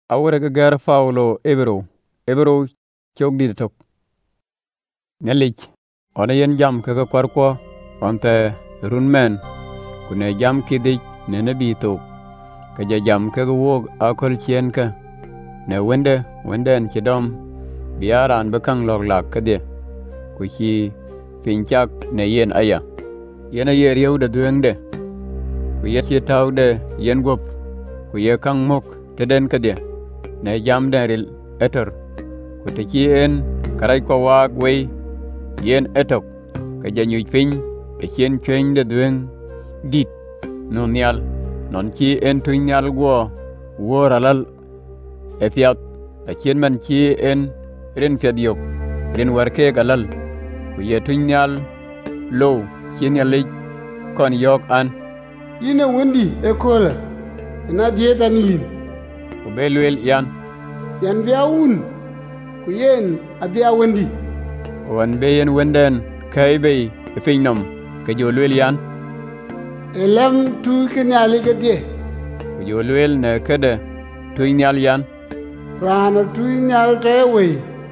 awre ga gar faulo ebro chogdi tok nelich ona yen jam ka kwarko onte runmen kune jam kidi ne nabi to ka jam ka wog akol chien ka ne wenden chidom biaran bekang log lak ka de ku chi pinchak ne yen aya yen ayer yew de duengde ku ye chi tawde yen gop ku ye kang mok teden ka de ne jam deril etor ku te chi en karai ko wag wei yen etok ka janyu pin e chien chwen de dueng dit no nyal non chi en tu nyal go woralal e fiat a chien man chi en ren fiadiok ren warke galal ku ye tu nyal lo chien yali kon yok an ina wendi e kola na dieta nin ku belwel yan biaun ku yen abia wendi wan beyen wenden kai be e finom ke jolwel yan elam tu kenyali ke die ku jolwel ne kede tu nyal yan rana tu nyal te we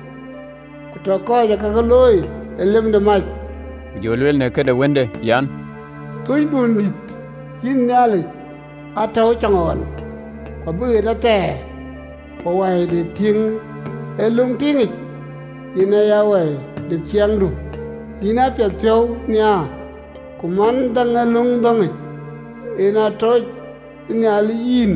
ku to ko ja ka loy elem de mach ku jolwel ne kede wende yan tu dundi yin nyali ataw changon ko bu da te ko wai de ting elung tingi ina ya wai de chiang du ina pe pyo nya kuman dang lung dang ina to nyali yin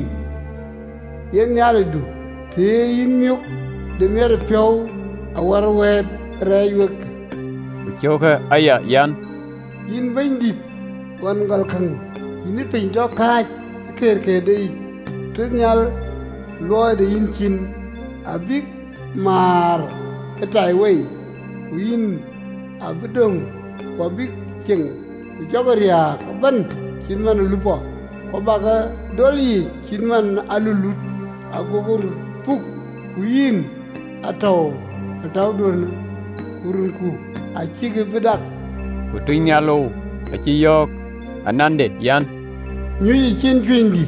yen nyali du te yin myuk de mer pyo awar wet rayuk ku choka aya yan yin bindi wan gal kan yin pin do ka ker ke de tu nyal loy de yin chin abik mar etai wei yin abdong ko bik cheng jogoria ban chin man lupo ko baga doli chin man alulut agogor puk yin ataw don urunku achige bedak ku tu nyalo achi yok anande yan nyuyi chin twindi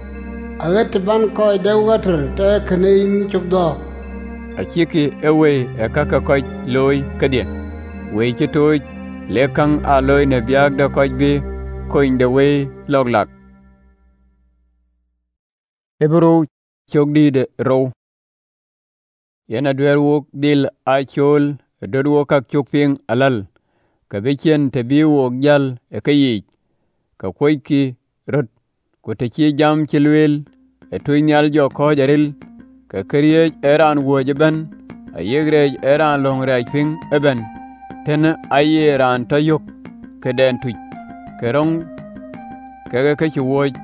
agat ban ko dewgater te knein chobdo achiki ewe e kaka ko loy kadie we chi toy lekang a loy ne biag da ko bi koin de we loglak ebro chogdi de ro yana dwer wok dil a chol dodwo kak chokping alal ka bechen te bi wok jal e kayi ka koiki rot ko te chi jam chilwel e tu nyal jo ko jaril ka kriye eran wojeban a yegrej eran longrej ping eben ten aye ran tayok ke den tuj ke rong ke chi woj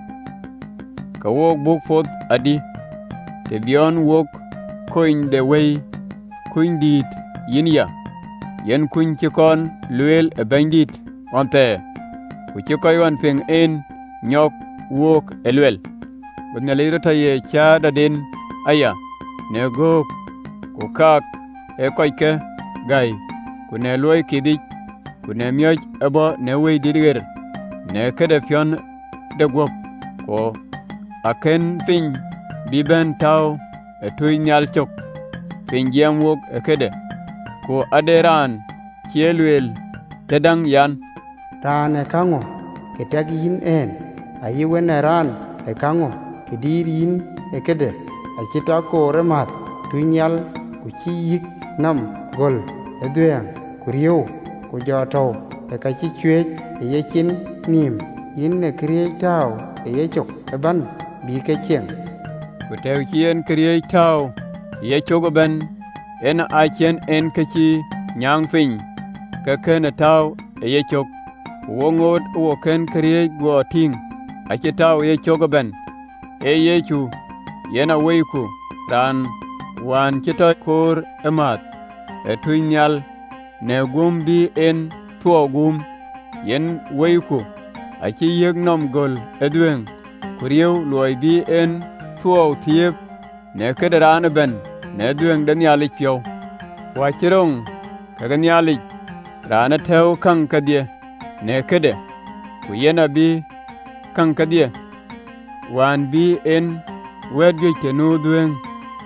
ka wok buk fot adi te bion wok koin de wey kuin dit yinya yen kun chi kon luel e bandit onte ku chi koy wan ping en nyok wok elwel banya leiro taye cha da den aya ne go ku kak e koy ke gai ku ne loy kidik ku ne myoj ebo ne wey didiger ne kede fion de gop ko aken fin biben taw e tuy nyal chok fin jam wok e kede ko aderan chielwel tedang yan ran e kango ke tagin en ayi weneran e kango ke dirin e kede a chita ko remat tunyal ku chi yik nam gol e duen ku riu ku joto e ka chi chwe e yechin nim yin ne kriye taw e yechok e ban bi ke chen ku tew chien kriye taw yechok ben en a chien en kachi nyang fin ka ken taw e yechok wongot wo ken kriye go ting a chitaw yechok ben e yechu yena weiku ran wan chita kor emat e tunyal ne gumbi en tuo gum yen weiku achi yeg nom gol edwen kurieu loy bi en tuo tiep ne kederan ben ne dwen daniali pio wachirong kaganyali rana tew kang kadie ne kede ku yena bi kang kadie wan bi en wedge ke no dwen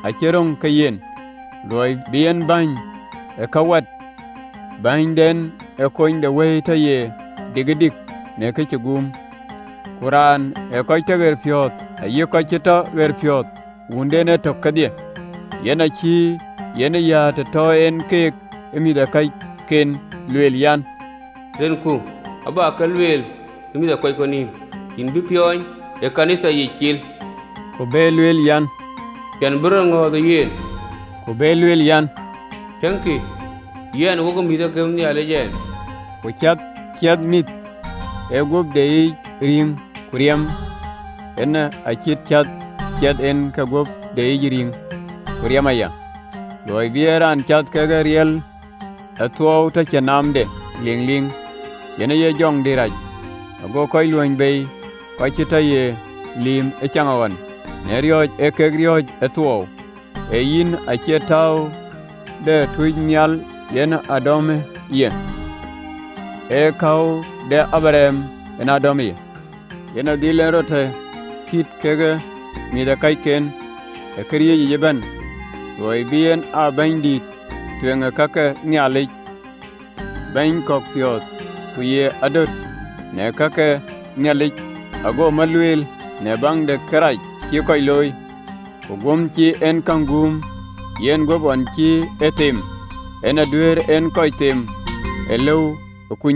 acherong kayen loy bien bany e kawat bany den e koin de we ta ye digidik ne ke chugum Quran e koy te ger fiot aye koy chita ger fiot wunde ne to kadie yena chi yena ya te to en ke emi da kai ken luel yan ren ku aba ka luel emi da koy koni in bi pioy e kanisa yikil ko be luel yan ken brongo de yen ko be luel yan tanki yen wo ko mi da kem ni ale yen ko chat mit e gob de ring kuriam ena achit chat en ka gob de ring kuriam aya loy bieran chat ka gariel atwo ta chanamde ling yena ye jong diraj ago koy luon be ko chita ye lim e changawan ne rioj e ke rioj atwo e yin achetao de tunyal yena adome ye e kau de abraham en adome yena dilen rote kit kege mi da kai ken e kriye yeben loy bien a bandit twenga kaka nyalik bain kok piot kuye adot ne kaka nyalik ago maluel ne bang de kraj ki koy loy ko gom ci en kangum yen go bon ci etim en aduer en koy tim elew okuny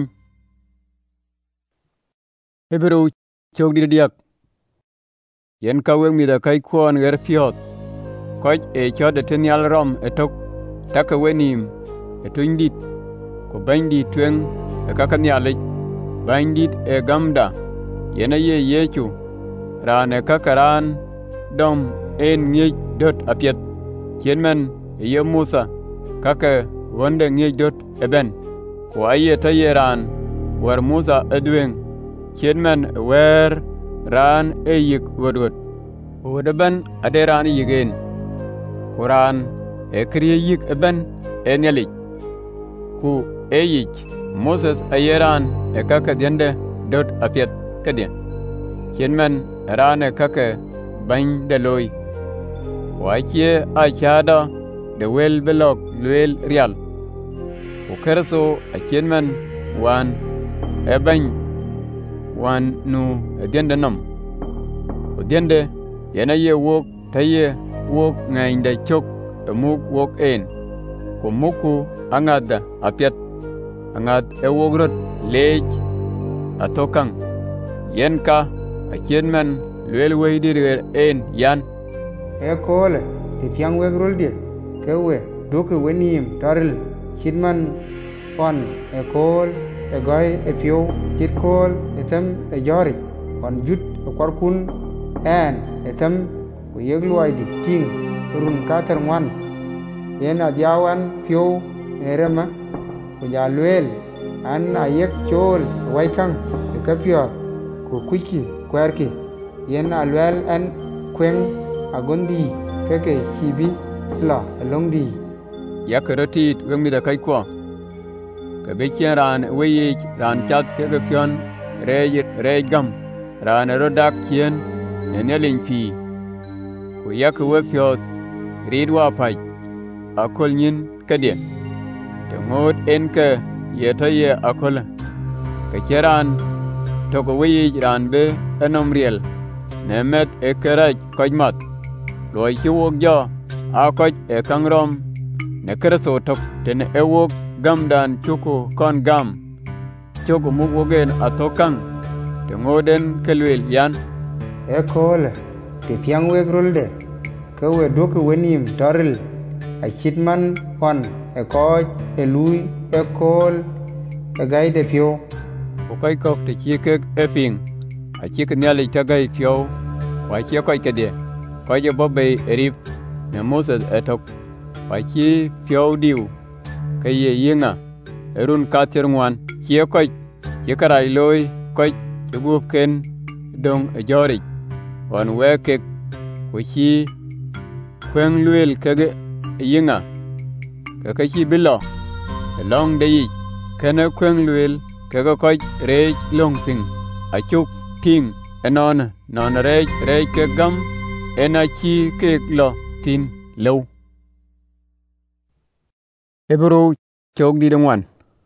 Hebrew chok di diak yen kawen mi da kai kwon ger fiot koch e chod de tenial rom e tok taka wenim e tundit ko bandi twen e kaka nyalik bandit e gamda yena ye yechu ran e kaka ran dom en ngi dot apiet chenmen e ye Musa kaka wonde ngi dot e ben ko aye tayeran war Musa edwen chenmen wer ran e yik wodwot wodaban aderan yigen Quran e kriye yik eben e nyalik ku e yik Moses ayeran e kaka dende dot apiet kadien chenmen ran e kaka bany de loy wakie a chada de wel belok luel rial ku kerso a chenmen wan e bany wan nu dende nam o dende yena ye wok taye wok ngainde chok muk wok en ko muku angada apiet angad e wogrot lej atokang yenka a chenmen luel weidir en yan e kole ti fiang wegrol die kewe doke wenim taril chidman on e kol e goy e pio chit kol etem e jori on jut e kwarkun en etem ko yegluai di ting run kater ngwan yen adiawan pio erema ko jalwel an ayek chol waikang e kapio ko kuiki kwerki yen alwel an kweng agondi keke chibi la longdi yakrotit wemi da kai kwa ka bechen ran weye ran chat ke fion regam ran rodak chien ne nelin fi ko yak we fiot ridwa pai akol nyin kade te ngot en ke yeta ye akol ka cheran to ko weye ran be enom riel ne met e keraj kojmat loy chi wok jo a koj e kangrom ne kerso tok ten e wok gam dan chuko kon gam chuko mugogen atokang te ngoden kelwel yan e kole te fiang wegrolde ke we doke wenim taril a chitman on e koj e lui e kol e gaide fio o kai kok te chikek e ping a chik nyali tagai fio wa chi koj kede koj bobbe erip ne Moses etok wa chi fio diu ke ye yinga erun katir ngwan chi koj chi karai loy koj chugup ken dong e jori on weke ko chi kwen luel kege yinga ka chi bilo long de yi kana kwen luel kege koj rej long sing achuk ting enon non rej ke gam ena chi ke lo tin lâu. Hebrew chok đi ngoan.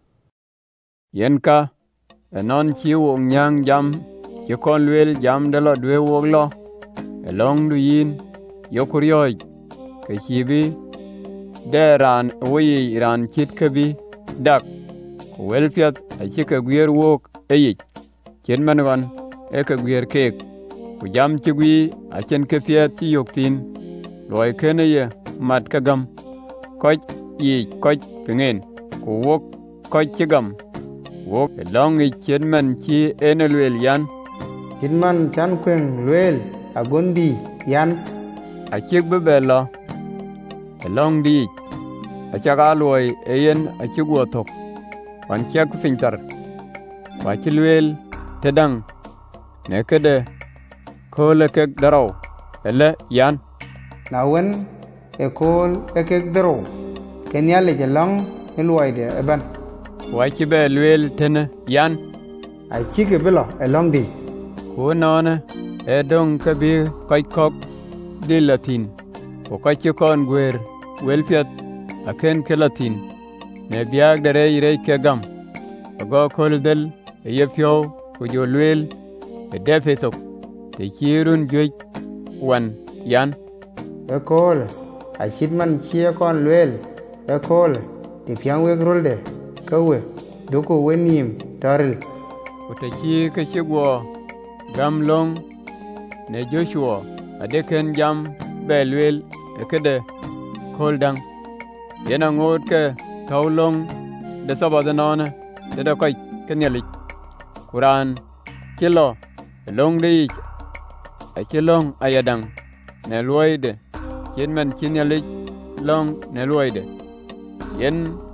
Yen ka non chi wong nyang jam chi kon luel jam de lo dwe wog lo long du yin yokuryoy ke chi bi de ran wi ran chit ke bi dak wel piat a chi ke gwer wok e chen man gon e ke gwer kek ku jam chi gwi a chen ke piat chi yok tin loy kene ye mat ka gam koch yi koch pengen ku wok koch chi gam wok long i chen man chi enelwel yan Chin man chan kweng luel agondi yan a chi bebelo long di a chaga loy eyen a chi go thok wan chi ku fintar wa chi luel tedang ne kede kole kek daraw ele yan na wen e kol e kek dero kenya le long e luai de eban wa chi be luel tene yan ai chi ke belo e long di ko nona e dong ka bi kai kok di latin ko ka chi kon gwer wel piat aken ke latin ne biag dare ire ke gam go kol del e yefyo ko jo luel e defetok te kirun joj wan yan e kol a chit man chia kon luel e kol ti piang we rolde kawe doko wenim taril ko te chi ke chi go gam long ne Joshua adeken jam belwel e kede kol dang yena ngot ke tawlong de sabada nona de da kai kenyali Quran kilo long de a kilong ayadang ne loide chen man kenyali long ne loide yen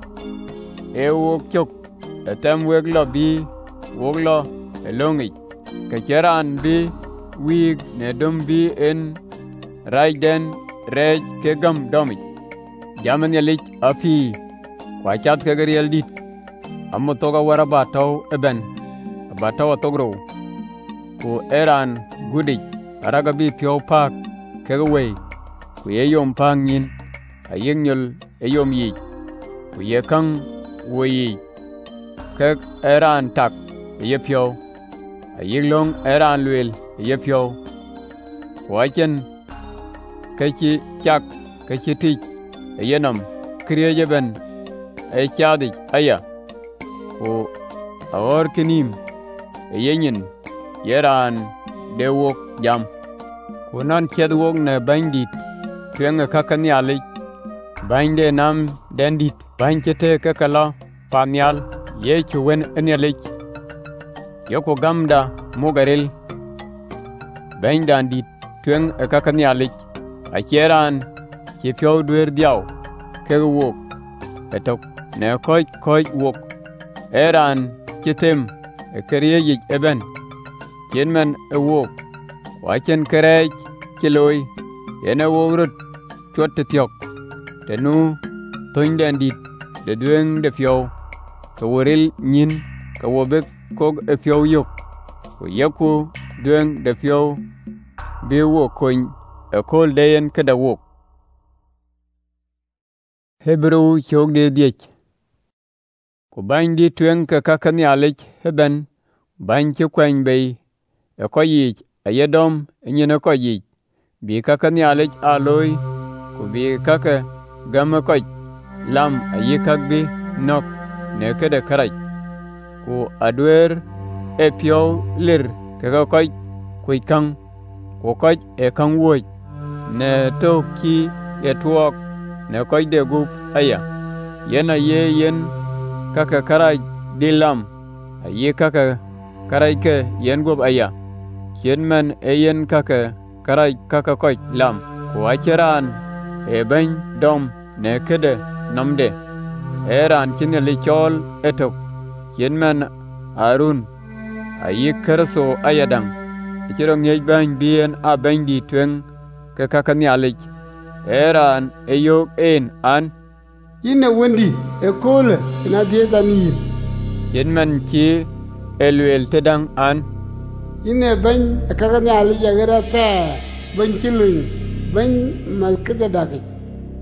e wok chok etam wek lo bi wok lo e longi ke cheran bi wig ne dom bi en raiden rej ke gam domi jaman yelik afi kwa chat ke gariel dit ammo toga wara bataw eben bataw togro ko eran gudi araga bi pyo pak ke we ku yom pangin ayenyol eyom yi ku yekang wo yi ke eran tak yepyo ayiglong eran luel yepyo wachen kechi chak kechi tik yenam kriye ben e chadi aya ko awor kinim yenyin yeran dewok jam ko nan chedwok ne bandit twenga kakani ali bande nam dandit banchete kakala panyal ye chuwen enyalik yoko gamda mogarel bandit twen kakani ali acheran chepyo dwer diaw kewok etok ne koy wok eran chitem ekeriye yik eben chenmen ewok wachen kerech chiloy yene wogrut chot tiok tenu toindendit de dweng de fyo kaworil nyin kawobek kog e fyo yok ko yaku dweng de fyo bi wo koin e kol deyen kada wok Hebrew chok de diech ko bandi twen ka kakani alech heben banchi kwany bay e koyich ayedom enyene koyich bi kakani alech aloy ko bi kaka gama koy lam ayikak bi nok ne kede karaj ko adwer e pyo lir kaka koy kuy kang ko koy e kang woj ne to ki e tuok ne koy de gup aya yena yen kaka karaj di lam ayi kaka karaj ke yen gup aya yen man e yen kaka karaj kaka koy lam ko acheran e ben dom ne kede namde eran kineli chol etok yen man arun ayi kerso ayadang ichiro ngej bang bien a bandi twen ke kakani alik eran eyok en an Yine wendi e kole ina dieta nil yen man ki elwel tedang an Yine ben kakani ali jagara ta ben kilun ben malkida daki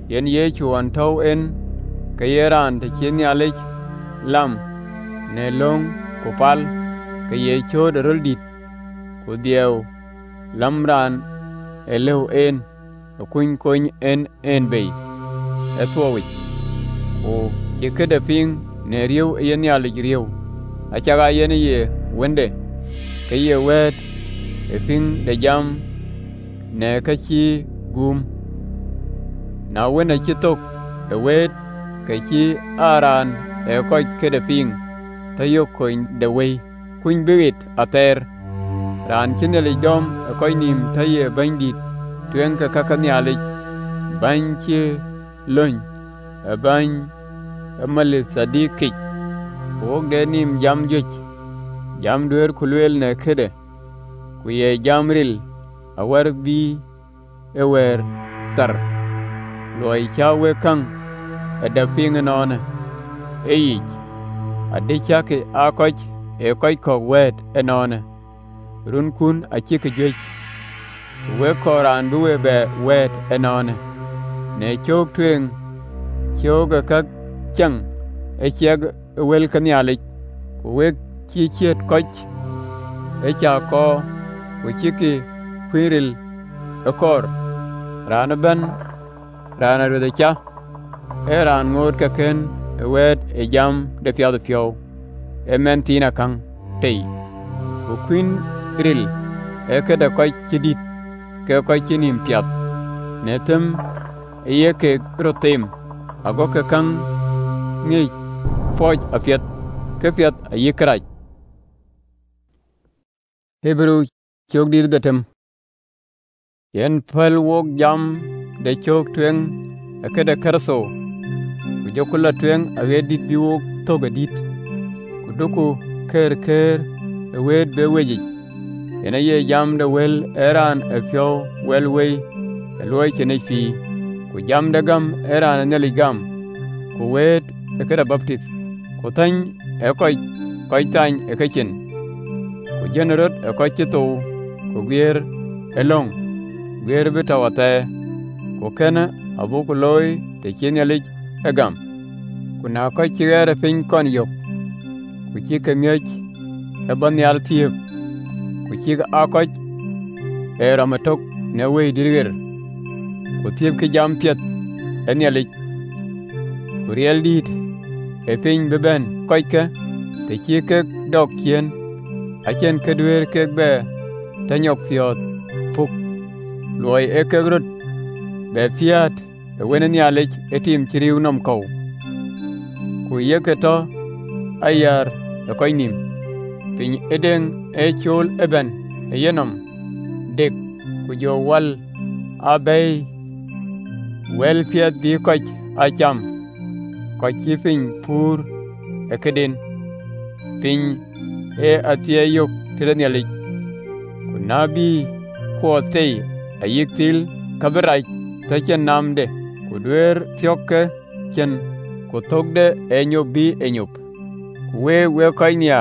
yen Yesu an tau en ka yeran te chen yalich lam ne long ko pal ka ye chod rol dit ko dieu lamran elew en kuny kony en bay etwowi o ye kede ping ne riu yen yalich riu achaga yen ye wende ka ye wet e ping de jam ne ka chi gum na wena chi tok e wet ka chi aran e koy kede ping ta yo koy de wey kuny birit ater ran chinele dom e koy nim ta ye bandit tuen ka kakanyalik ban chi lony e ban malit sadikik wok de nim jam juch jam duer kulwel ne kede ku ye jamril awar bi ewer tar loy chawe kang ada ping nona eich adichake akoch e koy ko wet enona run kun achike juch we koran duwe be wet enona ne chok twen choga kak chang e cheg wel kanyalik ku we chi chet koch e cha ko ku chiki kwiril ekor ranaban rana de cha eran ngot ka ken wet e jam de fio e mentina kang tei ku queen ril e ke da koy chidit ke koy chinim piat netem e ye ke rotem ago ke kang ngi foj afiat ke fiat a yikraj Hebrew chok dir datem yen pal wok jam de chok twen akeda karso ku jokula twen awedit bi wok togadit ku duku ker awed be weji ena ye jam de wel eran afyo wel wey eloy chene fi ku jam de gam eran neli gam ku wed akeda baptist ku tan koy tan ekechen ku generot koy chito ku gier elong gier bitawate ku kena abuku loy te chenyalich egam kuna koy chigere piny kon yok ku chike miech eban yal thiep ku chik akoch ramatok ne wey dirger ku thiep ki jam piet enyalich ku riel dit e piny beben koyke te chike dok chien achen kedwer kek be te nyok fiot puk loy e kek rot be fiat e wenen yalich etim chiriu nom kou ku yeke to ayar e koy nim piny edeng e chol eben e yenom dek ku jo wal abey wel fiat bi koch acham koch chi piny pur e keden piny e atie yok tiden yalich ku nabi kuotei ayik til kabiraj ta chen namde ku dwer tyokke chen ku thokde enyop bi enyop ku we koy nia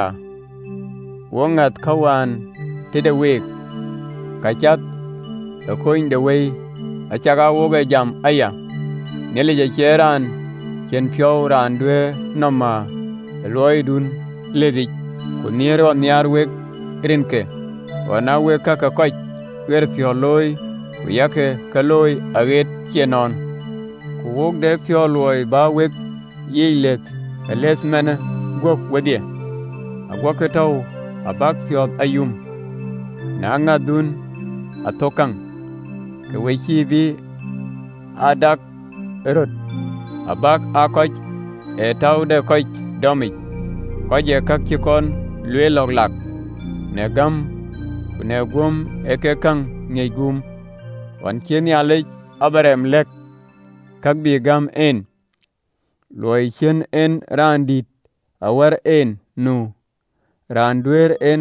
wongat kawan tide wek kachat e koin de wey achaga woge jam aya nele je cheran chen pyo ran dwe noma loy dun ledik ku niero niar wek rinke wana we kaka koch wer pyo loy ku yake kaloy aget chenon ku wok de pyo loy ba wek yilet les mena gof wedie agwake taw abak pyo ayum na ngadun atokang ke wechi bi adak erot abak akoch e taw de koch domik koje kak chikon lwe loglak ne gam ne gum eke kang ngey gum wan chen yalich abarem lek kak bi gam en loy chen en randit awar en nu randwer en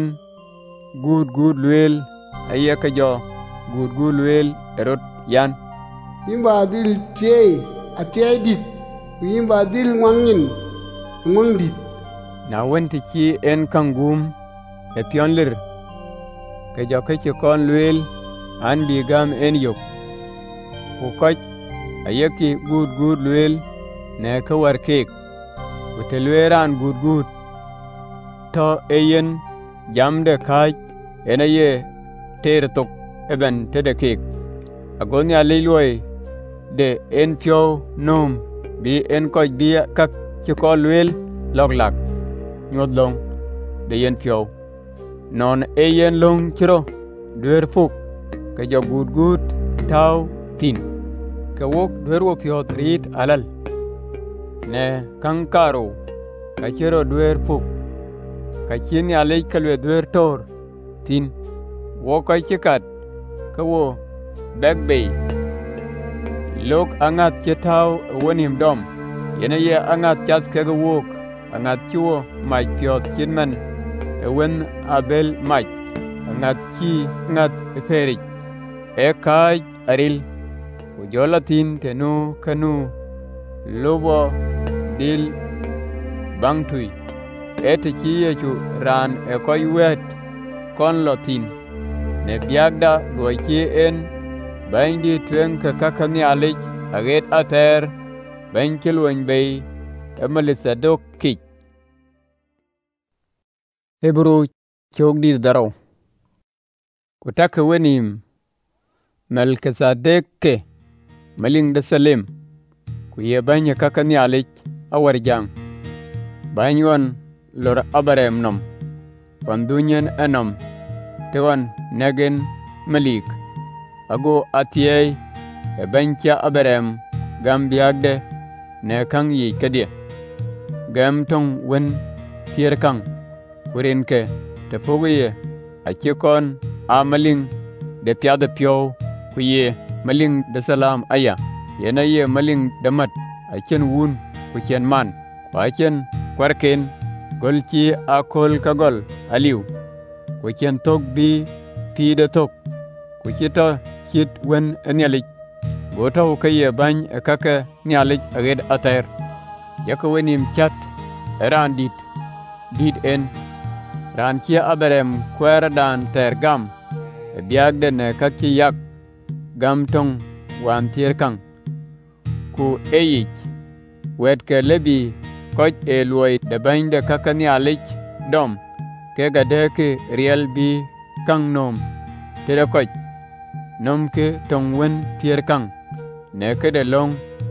gud lwel ayeka jo gud lwel erot yan Imba dil atiay dit imba dil ngwang dit na wenti chi en kangum e pionlir ke jo ke kon lwel an bi gam en yok ku koch ayeki gut luel ne ka war kek ku te lueran gut to eyen jamde kaj ena ye ter tok eben tede kek agonya leiloy de en pyo nom bi en koj bia kak ci ko luel loglak nyod long de yen pyo non eyen long chiro dwer fuk ka jo gut taw tin ka wok dwer wo pyo rit alal ne kankaro ka chiro dwer fuk ka chini alej kalwe dwer tor tin wo ka chikat ka wo bagbay lok angat chetaw wonim dom yene ye angat chas ka wok angat chuo mai pyo chinman wen abel mai angat chi ngat ferik e kaj aril ku jolatin tenu kanu lobo dil bangtui et chi yechu ran e koy wet kon lotin ne biagda loy chi en bandi twen ka kakani alej aget ater bankel wen bay emalisa dok ki Hebru chogdi daraw kutaka wenim Melkisedek ke maling de Salem ku ye banya kakani alej awar jang banyon lor abarem nom pandunyen enom tewan negen malik ago atiyay e bancha abarem gambiagde ne kang yi kadie gam tong wen tier kang kurin ke te foguye achikon amaling de piada pyo kuye maling de salam aya yena ye maling de mat achen wun ku chen man ku achen kwarken golchi akol kagol aliu ku chen tok bi pi de tok ku chito chit wen enyalik goto kaye bany kaka nyalik aged ater yaka wenim chat eran dit en ran chia aberem kwera dan ter gam biagde ne kaki yak gam tong wan tier kang ku eyich wet ke lebi koj e luoy de bande kaka nyalik dom ke gadeke riel bi kang nom tere koj nom ke tong wen tier kang ne ke de long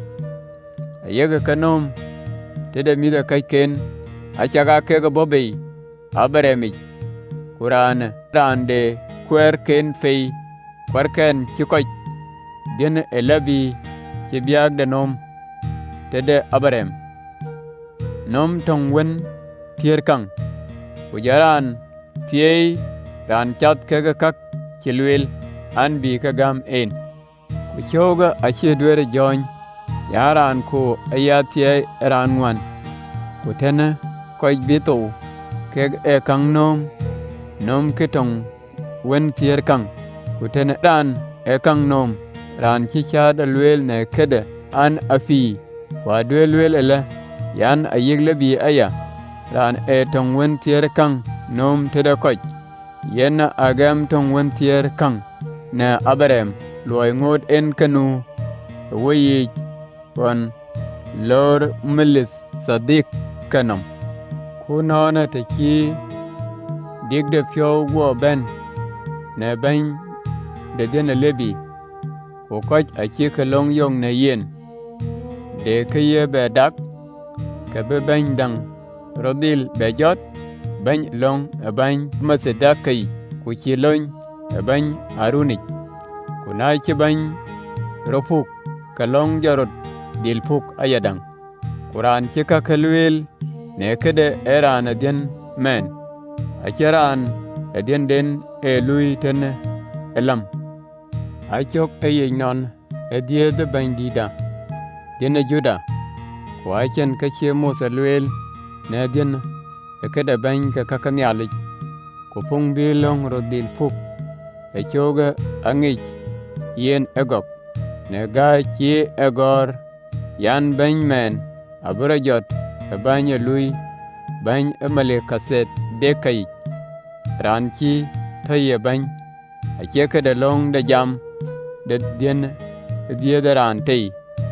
ayega kanom tede mida kai ken achaga ke ga bobe abaremi kurane rande kwer ken fei kwarken chikoy den elabi chibiag de nom tede abarem nom tong wen tier kang ujaran tiei ran chat ke ga kak chilwel an bi ka gam en kuchoga achi dwere jony yaran ko ayatiye ran wan kutene koy bito keg e kang nom kitong wen tier kang kutene dan e kang nom ran chi chada lwel ne kede an afi wa dwe lwel ele yan ayigle bi aya ran e tong wen tier kang nom tede koy yena agam tong wen tier kang ne abarem loy ngod en kanu woyi wan lor milis sadik kanam kunona te ki digde fyo wo ben ne ben de dena lebi ko koj a chi ka long yong ne yen de ke ye be dak ke be ben dang rodil be jot ben long a ben masedakai ku chi lon a ben arunik kuna chi ben rofuk ka long jarot dil puk ayadang Quran chika kalwil ne kede eran adien men acheran adien den lui ten elam achok non edie de bandida den juda wachen kache Musa lwel ne adien kede ban ka kakanyali ko pung bilong rodil puk echoga angich yen egok ne ga chi egor yan ben men aburajot banya lui bany emale kaset dekai ranchi thaye bany acheke de long de jam de dien die de ran tei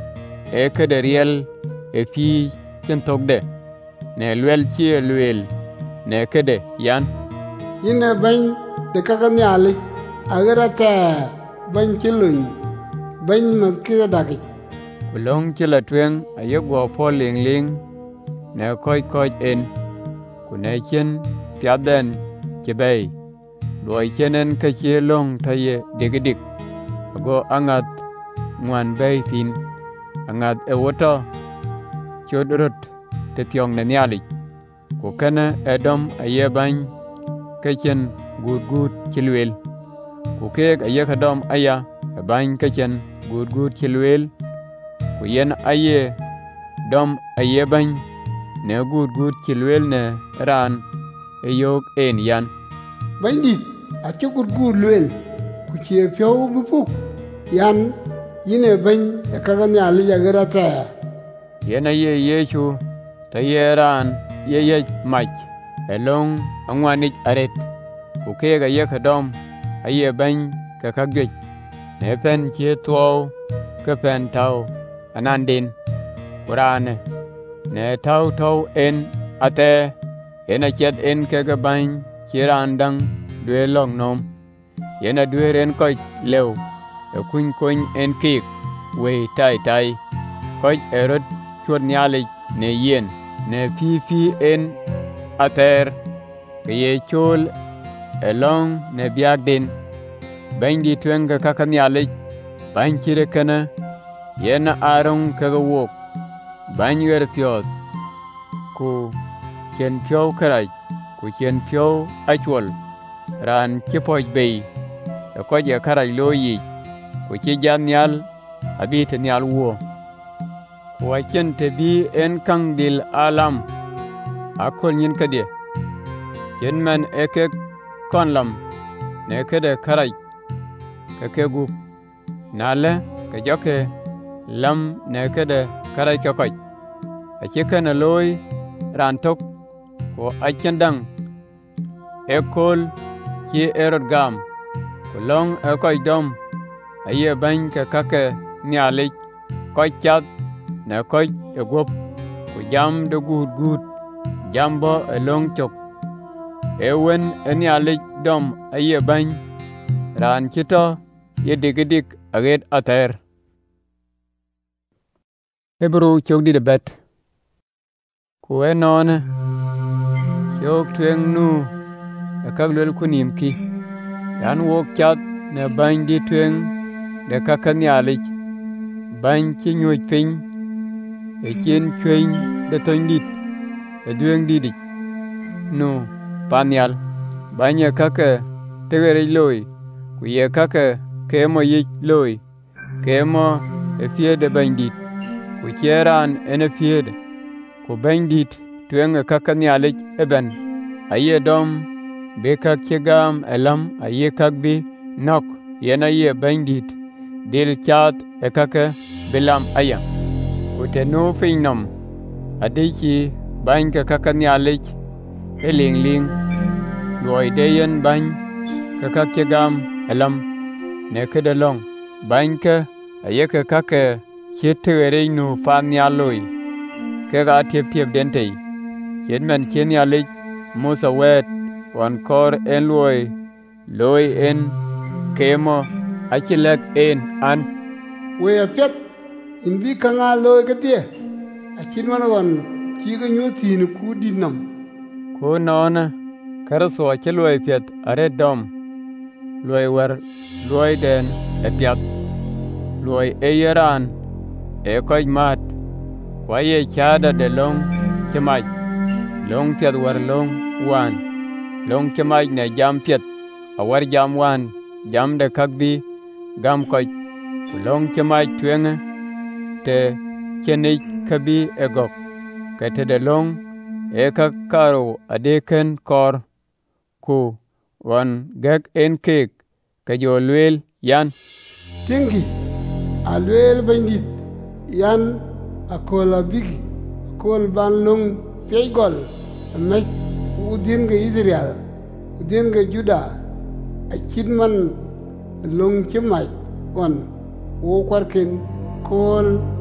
e kede riel e fi chen tokde ne lwel chie lwel ne kede yan Yine bany de kaka nyali agara ta bany chilun bany mat kida daki. kulong chila tweng aye gwo po ling ling ne koi en kune chen piaden chebei loi chenen ka chie long taye digidik ago angat ngwan bei tin angat e woto chodrot te tiong ne nyali ko kana edom aye bany kachen gud chilwel ko kek aye kadom aya bany kachen gud chilwel ko yen aye dom aye bany ne gud chilwel ne ran eyok en yan Bany dit a chukur gur lwel ku chie pyo bupuk yan yine bany de kaka nyali agara ta. yen aye yechu ta ye ran ye mach elong angwanich aret ko kek aye kadom aye bany ka kagwech ne pen chie tuo ka pen tau anandin kurane ne tau en ate en achet en kega bany chiran dang dwe long nom yena dwe ren koch lew e kuny en kik we tai koch erot chuot nyali ne yen ne fi en ater ke ye chol elong ne biag din bany di twenga kaka nyali bany chire kana yena arong kaga wok bany wer piot ku chen pyo karaj ku chen pyo achwal ran chipoj bei e ko je karaj lo yi ku chi jan nyal abi te nyal wo ku chen te bi en kang dil alam akol nyin kade chen man eke konlam ne kede karaj ke gu nale ke joke lam ne kede karaj ke koj a chikana loy ran tok ko achendang ekol chi erot gam ko long ekoy dom aye bany ka kake nyalik koy chat na koy egop ko jam de gud jambo elong chok ewen nyalik dom aye bany ran chito ye digidik aget ater Hebrew chokdi de bet ko enone chok tweng nu kak lwel kunim ki yan wok chat ne bany di tweng de kaka nyalik bany chi nyuj piny e chien chweny de tony dit e dueng didik nu panyal bany e kaka tegere loy ku ye kaka kemo yich loy kemo e fiede bany dit ku chieran ene fiede ku bany dit tweng e kaka nyalik eben aye dom be kak chegam elam aye kak bi nok yen aye bany dit dil chat e kaka bilam aya ku te nu finom adichi bany ka kaka nyalik e ling loy de yen bany ka kak chegam elam ne kede long bany ka aye ka kaka chetere nu fan nyaloi ke ga tiep dentei chen men chen nyalik musa wet wan kor en loy en kemo achilek en an We a pet in bi kanga loy katie a chin wan gon chi ga nyu tin ku dinam ko nona karaso achiloi pet are dom loy war loy den e piat loy e yaran e koy mat kwaye chada de long chemaj long piat war long wan long chemaj ne jam piat awar jam wan jam de kakbi gam koy long chemaj twenge te cheni kabi egok kete de long e kakaro adeken kor ku wan gek en kek ke jo lwel yan tingi a lwel bandit yan akola bigi kol ban lung peigol mek udin ga Israel udin ga Juda a chidman lung chimai on wo kwarkin kol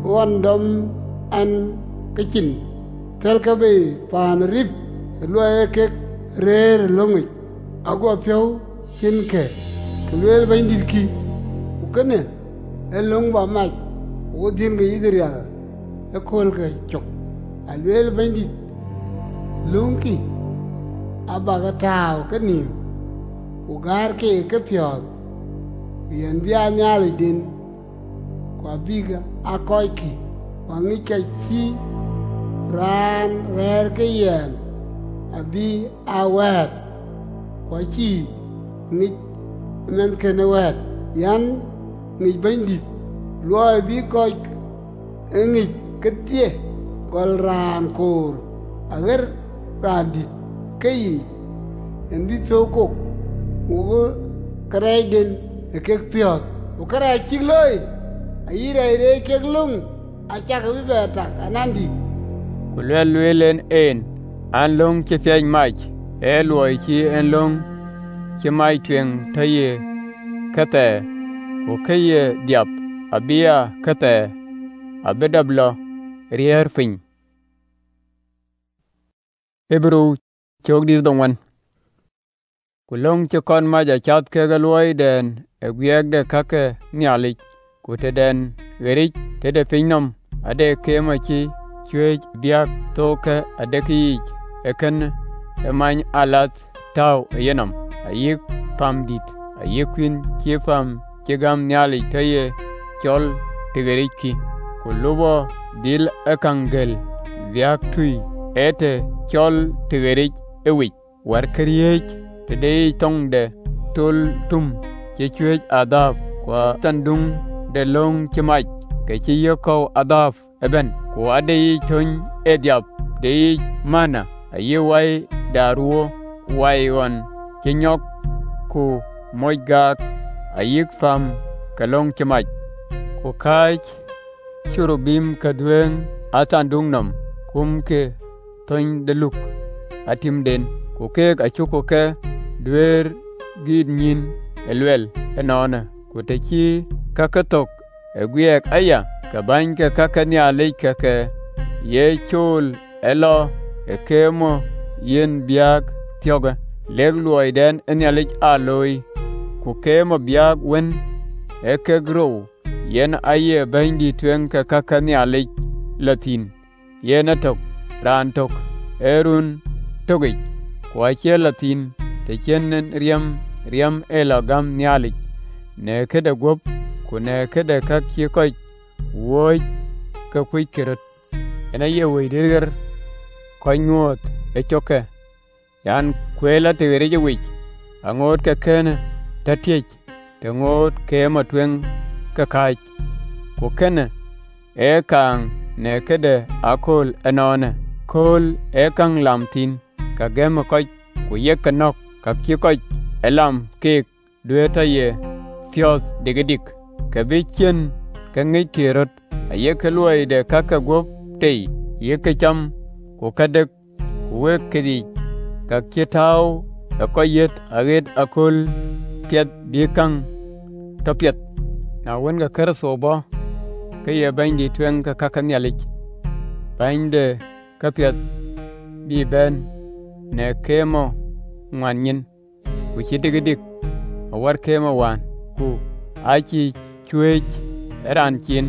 wan dom an kachin tel ka be pan rip loye ke rer longi ago pyo chin ke lwel bain dit ki ukane elong ba mai o din ga idria e kol ka chok alwel bain dit lungi abaga taw kani ugar ke pyo yen bia nyali din kwa biga akoy ki wangi ka chi ran rer ke yen abi awat kwa chi ni men kene wet yan ni bindi loy bi koy ngi ketie gol ran kor agar randi kay en bi foko wo kreden ke piot wo kara chigloy ayira ire ke glung acha ka bi beta anandi kulwelen an long che fiaj mach loy chi en long che mai twen taye kate o kaye diap abia kate abedablo rier fin Hebrew chogdir dongwan kulong che kon ma ja chat ke galoi den e wieg de kake nyalik kuteden gerich tede pinom ade kema chi chwej biak toke ade ki eken emany alat taw yenam ayik pam dit ayikwin chefam chegam nyalik taye chol tigerich ki kulubo dil ekangel biak tui ete chol tigerich ewich war kriech tede tongde tol tum chechwej adab kwa tandung de long chimach ke chiyoko adab eben ko ade tun ediap de mana ayewai daruo waiwan chinyok ku moigak ayik fam kalong chimach ko kach churubim kadweng atandungnam kumke tun deluk atim den ko kek achuko ke dwer gid nyin elwel enona ko techi kakatok egwiek aya kabanke kakani alike ke ye chul elo ekemo yen biag tioga legluoy den enyalik aloi ku kemo biag wen ekegro yen aye bindi twen ka kakani alik latin yen atok rantok erun togi kwa che latin te chenen riam elagam nyalik ne kede gop ku ne kede kakye koy woy ka kuy kerot ena ye woy dirger koy ngot e choke yan kwela te wereje wich angot ka kene tatiech te ngot ke matwen ka kach ku kene e kang ne kede akol enone kol e kang lamtin ka gem koy ku ye kanok ka kye koy elam kek dueta ye fios digedik ka bichen ka ngi kerot aye keloi de kaka gop tei ye ke cham ku kadek ku we kedi ka kitao ka koyet aget akol piet bikang topiet na wen ga kerso bo ke ye bandi twen ka kaka nyalik bande ka piet bi ben ne kemo ngwanyin ku chidigidik awar kemo wan ku achi chwej eran chin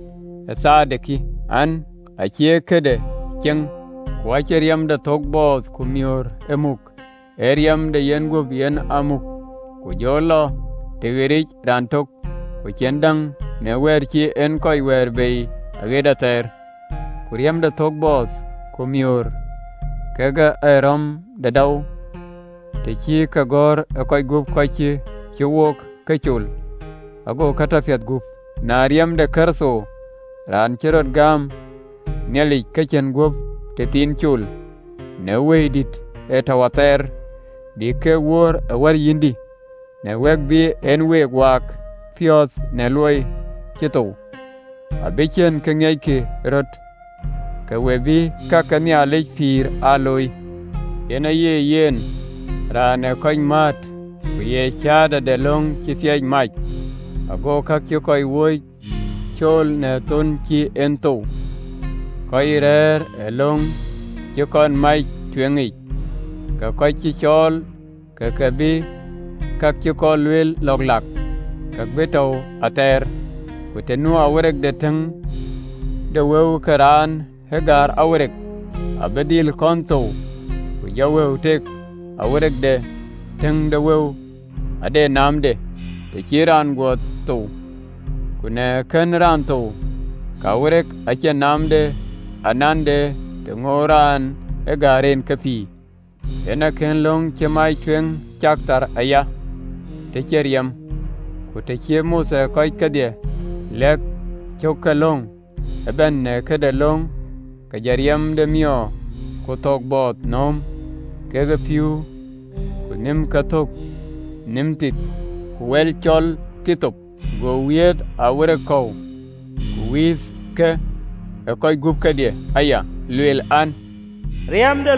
esadeki an achie kede cheng kwacheriam de togbos kumior emuk eriam de yengob yen amuk ku jolo tegerich rantok ku chendang ne werchi en koy werbei ageda ter kuriam de togbos kumior kega eram de daw te chi kagor koy gup kochi chiwok kechul ago kata fiat gup nariam de karso ran cherot gam neli kechen gup te tin chul ne weidit etawater bi ke wor war yindi ne weg bi en weg wak fios ne loy chito abechen kengey ke rot ke webi kakani alej fir aloy yena yen rane koy mat ye chada de long chi fiaj mach ago kak chi koy woy chol ne ton chi en tu coi rer long chi con mai thuyền nghịch ka coi chi chol ka bi các chi con luel log lak các bê tàu ater của tên nu awrek de thăng de wew karan hegar awrek abedil konto của yawew tek awrek de thăng de wew ade namde de chiran go to kuna kan ran to kawrek ache namde anande de ngoran egaren kapi ena ken long chemai twen chaktar aya te cheriam ko te chemo sa kai kadie lek chokalong eben ne kadalong ka jariam de mio ko tok bot nom ke ga piu ko nim ka tok nim tit ko wel chol kitop go wiet awre ko wis ke e koy gup kadie aya luel an riam de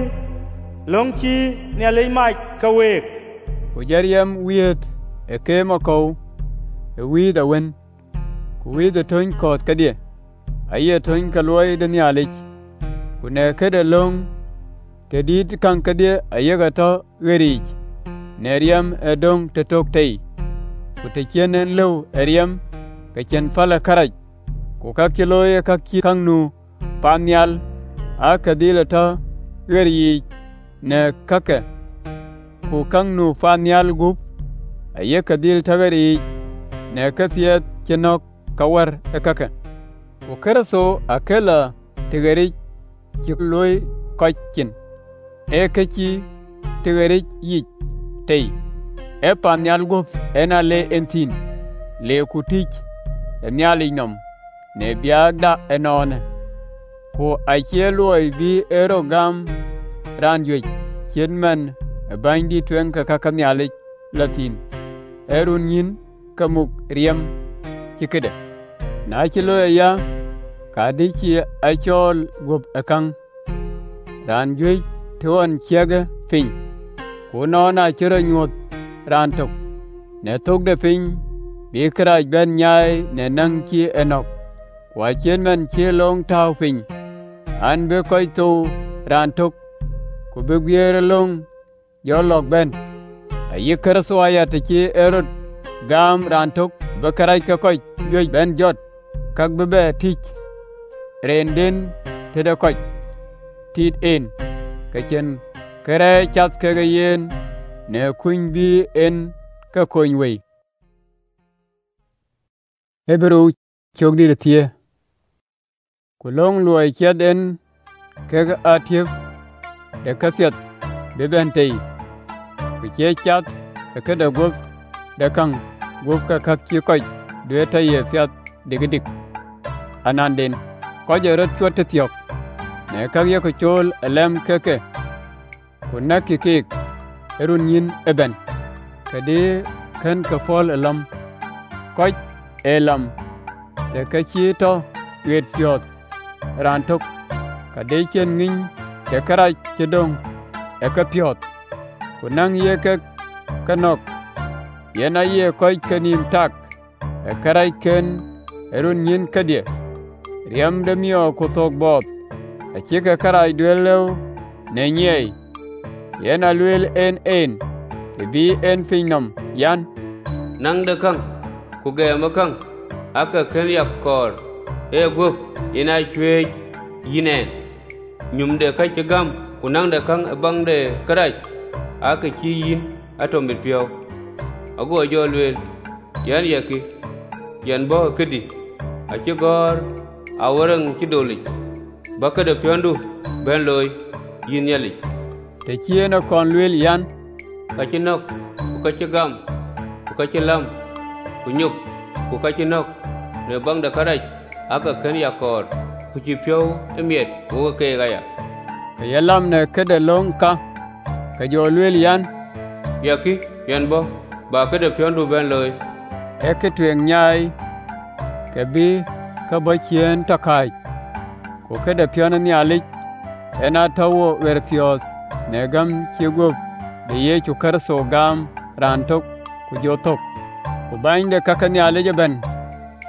longchi ne le mai kawek ko jariam wiet e kema ko e wi da wen ku wi da ton kot kadie aya ton kaloi de nyalik ku ne kede long te dit kan kadie aya ga to gerich neriam edong te tok tei ku te chenen lew eriam ka chen fala karaj ku ka kiloye ka ki kangnu panyal a kadile ta gerich ne kake ku kangnu fanyal gup aya kadil ta gerich ne kafiat chenok kawar ekaka ku keraso akela tegerich kiloy kachin ekachi tegerich yich tei e panyal gup ena le entin le kutich enyali nom ne biagda enone ko acheloy bi erogam ranjwe chenman bandi twen ka kakanyali latin erunyin kamuk riem chikede na chiloy ya kadichi achol gup akang ranjwe tuan chiaga fin ko nona chira nyot rantok ne tok de fin bi kraj ben nyai ne nang chi enok kwa chen men chi long tau fin an be koi tu rantok ko be gier long yo lok ben ayi kerso aya te chi erot gam rantok be kraj ka koi yoi ben jot kak be tich renden te de koi tit en ka chen kere chat ke yen ne kuin bi en ka koin wei Hebrew chok di tie ku long luai chat en ke ga atief de ka fiat be ben tei ku che chat ke da gop de kang gop ka kak chi koi de ta ye fiat de gidik ananden ko je rot chot tiok ne ka ye ko chol alam ke ku nakikik erun yin eben kade kan ka fol alam koch elam te ka chito wet fiot rantok kade chen ngin te kara chedong e ka piot kunang ye ka kanok yena ye koch kanim tak e kara ken erun yin kadie riam de mio kutok bot a chika kara duelew ne nyei yena luel en te bi en finom yan nang de kang ku ge ma kang aka ken yak kor e gup ina chwe yine nyum de ka chigam ku nang de kang bang de kraj aka chi yin atom bit pio ago jo luel yan yaki yan bo kedi a chigor awarang chidoli baka de piondu ben loy yin yali te chiena kon luel yan ka chinok ku ka chigam ku ka chilam ku nyuk ku ka chinok ne bang da karaj aka ken yakor ku chi pyo emiet ku ke ga ya ka yalam ne kede long ka jo luel yan yaki yan bo ba ka de piondu ben loy e ke twen nyai ke bi ka ba chien takai ko kede piona ni alik ena tawo wer fios negam chigup de ye chukar so gam rantok ku jotok ku bande kakani aleje ben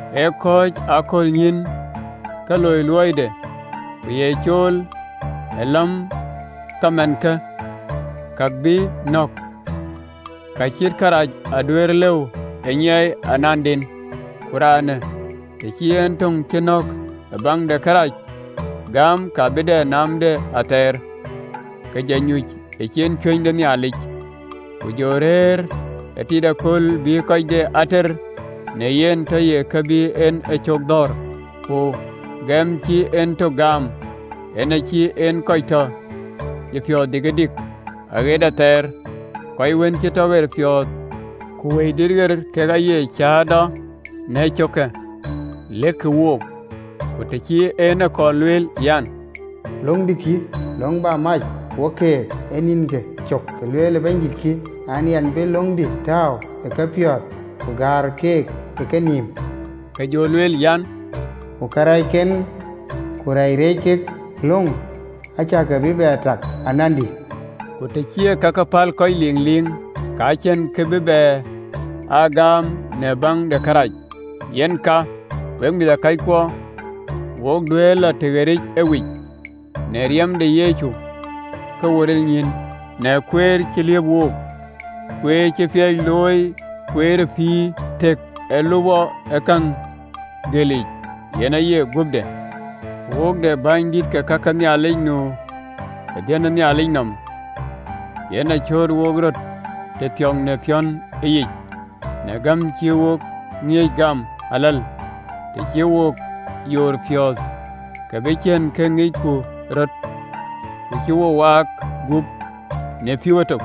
e koj akol nyin ka loy loyde ku ye chol elam kamenka kakbi nok ka chit karaj adwer lew enyai anandin kurane te chien tong chinok bang de karaj gam kabide namde ater ka janyuj e chien chweny de nyalik ku jorer etida kol bi kojde ater ne yen to ye kabi en e chokdor ku gam chi en to gam en a chi en koito ye fyo digedik ageda ter koi wen chi to wer fyo ku we dirger ke ga ye chada ne choke lek wok ku te chi en ko lwel yan long diki long ba mai woke enin ke chok ke lwele bandit ki ani an be long di taw e ka pyot ku gar kek e kanim ke jo lwel yan ku karai ken ku rai rekek long acha ka bi betak anandi ku te chi ka ka pal koi ling ling ka chen ke be agam ne bang de karaj yen ka weng bi da kai ko wok duela tegerich ewi ne riem de yechu ka worel nyin ne kwer chilie wok kwe che fye loy kwer pi tek eluwo ekang geli yena ye gubde wok de bandit ka kaka ni alino ka dena ni alinam yena chor wogrot te tyong ne pyon eyi ne gam chi wok ngi gam alal te chi wok yor fyos ka bechen ke ngi ku rot chi wo wak gup ne fiwoto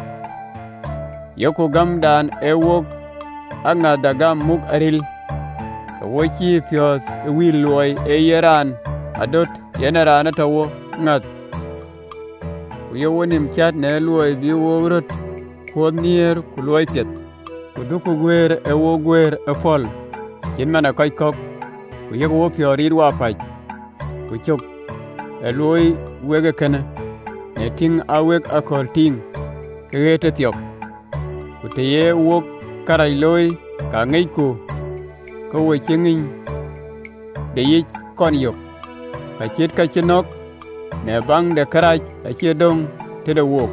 yoko gam dan e wok anga daga muk aril ka wochi fyos e wil loy e yeran adot yenara na tawo ngat yo wonim chat ne loy bi wogrot ko nier ku loy pet ku duku gwer e wo gwer e fol kin mana kai kok ku yego wo fyori wa faj ku chok e loy wege kana ne ting awek akol ting kegete tiok ku te ye wok karai loy ka ngai ku ko wo chengin de yi kon yok ka chit ka chinok ne bang de karaj a chedong te de wok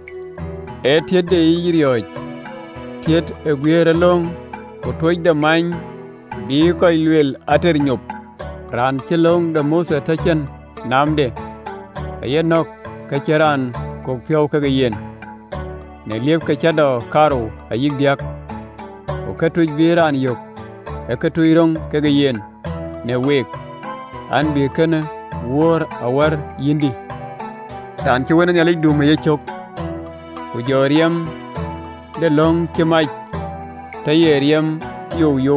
e tiet de yirioj tiet e gwiere long ku toj de many bi koy lwel ater nyop ran chilong de mose tachen namde ayenok ka cheran kok pyaw ka yen ne liep ka chado karo ayik diak o ka tuj biran yok e ka tuirong ka yen ne wek an bi kana wor awar yindi tan chi wona nyalik dum ye chok ku joriem de long chimai tayeriem yo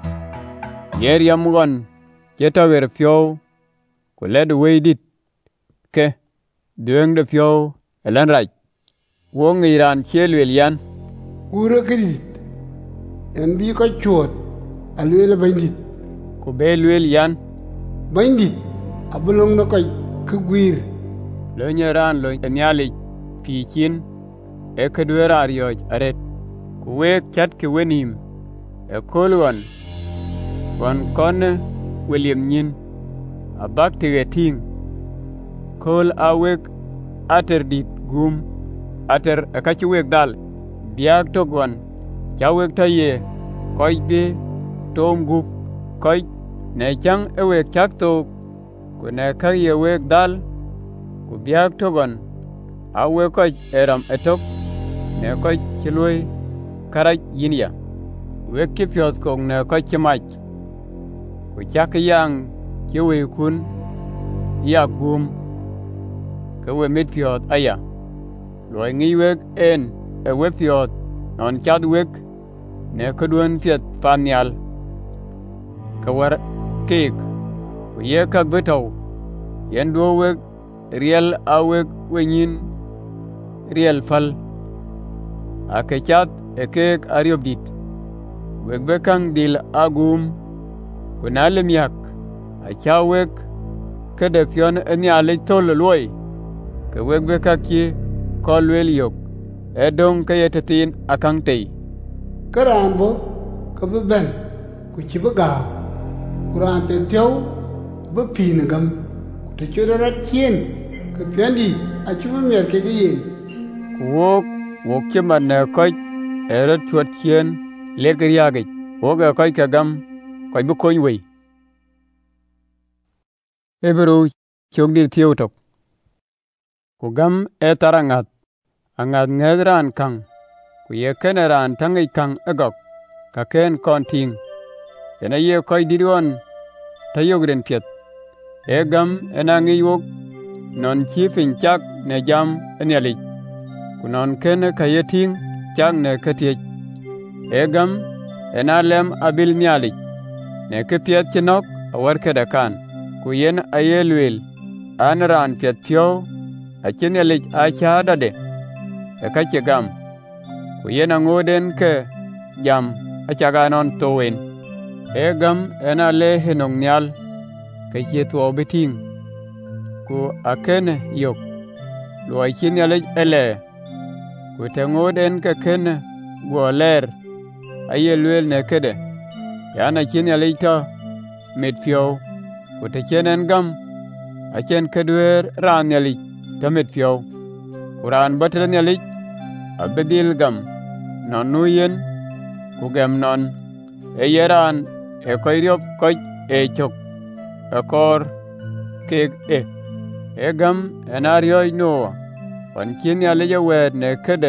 yeriam gon chetawer pyo ku led weidit ke dueng de pyo elan raj wong iran chelwel yan ura kredit en bi ko chuot alwele bandit ku belwel yan bandit abulong na koy ku gwir lo nyeran lo nyali pichin e kedwera rioj aret ku wek chat ke wenim e kolwan wan kon William nyin abak tigeting kol awek ater dit gum ater akachi wek dal biak togwan chawek taye koy be tom gup koy ne chang ewek chak to ku ne kaye wek dal ku biak togon awe koy eram etok ne koy chiloi karaj yinya wek kipyos kong ne koy chimach ku chak yang kiwe kun ya gum ka we mit pyot aya loy ngi wek en e we pyot non chad wek ne kodun pyet panyal ka war kek ku ye ka betaw yen do wek riel awek wenin riel fal akechat ekek ariobdit wek bekang dil agum kunalem yak achawek kede fion eni ale tol loy ke wek bekaki kolwel yok edong kayetetin akang tei karan bo ka ben ku chibaga Quran pe theo bu pin gam te choda rat chien ke pendi a chu mer ke yin wok chiman ne koy eret chuot chien lekriage wok koy ka gam koy bu koy we Hebrew chogdi thieu tok ku gam etarangat angat ngedran kang ku ye keneran tangi kang egok ka ken konting ena ye koy didwon tayogren piet e gam enangi wok non chi fin chak ne jam enyalik ku non ken kayeting chak ne ketiech e gam enalem abil nyalik ne kepiet chinok awar kedakan ku yen ayelwel anran piet pio achinyelik achadade e kache gam ku yen angoden ke jam achaganon towen e gam enale henong nyal ke tuo beting ku akene yok luai chinyalik ele ku tengoden ke kene guoler ayelwel ne kede yana chinyalik to mit pio ku te chenen gam achen kedwer ran nyalik to mit pio kuran batel nyalik abedil gam non nuyen ku gam non e yeran e koyriop koy e chok e kor kek e gam enarioy Noa wan chin nyalija wed ne kede